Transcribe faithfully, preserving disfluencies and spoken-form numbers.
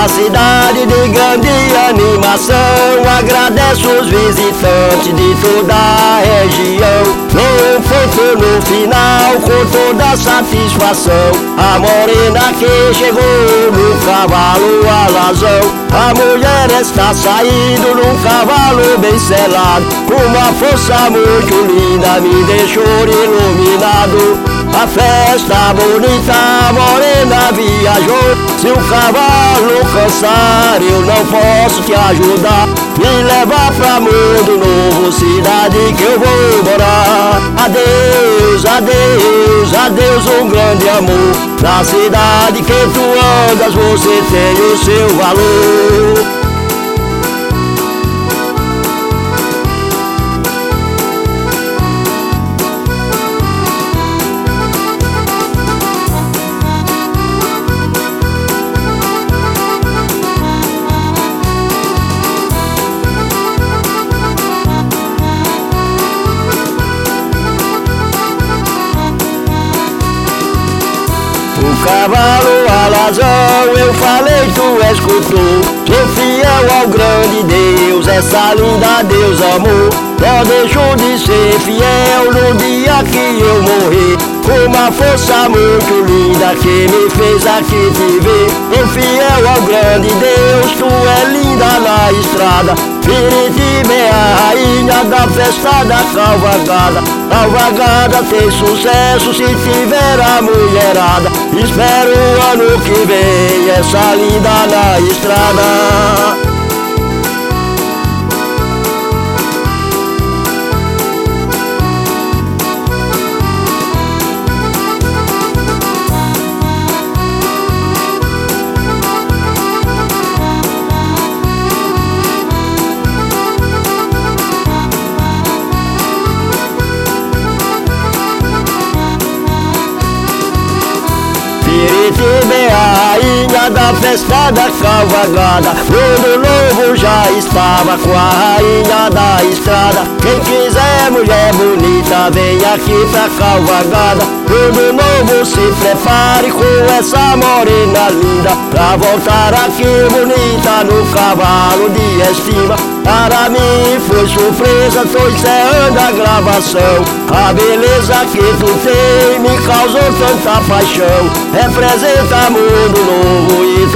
cidade de grande animação. Agradeço os visitantes de toda a região. Não foi no final com toda satisfação. A morena que chegou no cavalo alazão. A mulher está saindo num cavalo bem selado. Com uma força muito linda me deixou iluminado. A festa bonita, a morena viajou. Se o cavalo cansar, eu não posso te ajudar. Me levar pra mundo novo, cidade que eu vou morar. Adeus, adeus, adeus, um grande amor. Na cidade que tu andas, você tem o seu valor. O cavalo alazão, eu falei, tu escutou. Sou fiel ao grande Deus, essa linda Deus amou. Não deixou de ser fiel no dia que eu morri. Com uma força muito linda que me fez aqui te ver. Sou fiel ao grande Deus, tu é linda na estrada. Piritiba é a rainha da festa da cavalgada. Cavalgada tem sucesso se tiver a mulherada. Espero o ano que vem essa linda na estrada. Piritiba é a rainha da festa da cavalgada. O ano novo já estava com a rainha da estrada. Quem quiser mulher bonita, vem aqui pra cavalgada. O ano novo se prepare com essa morena linda, pra voltar aqui bonita no cavalo de estima. Para mim foi surpresa, tô encerrando a gravação. A beleza que tu tem me causou tanta paixão. Representa mundo novo e